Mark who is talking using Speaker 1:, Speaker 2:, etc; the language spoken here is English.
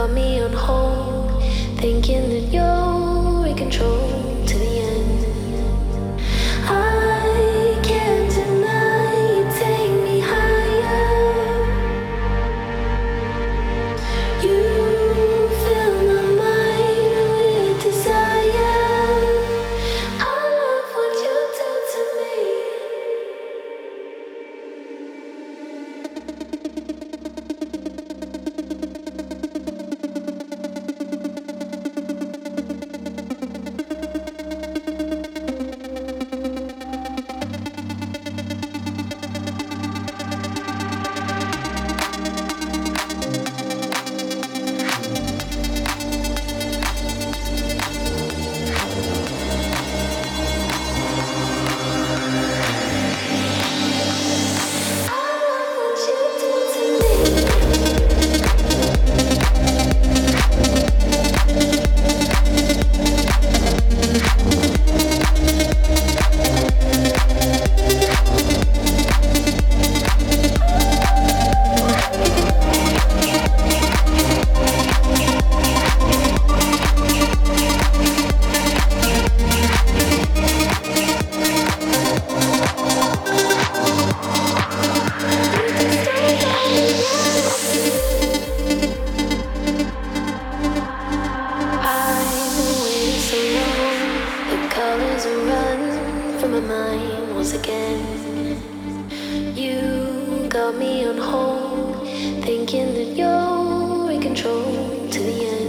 Speaker 1: got me on hold, thinking that you're in control to the end. I can't deny you take me higher. You fill my mind with desire. I love what you do to me. My mind once again. You got me on hold, thinking that you're in control to the end.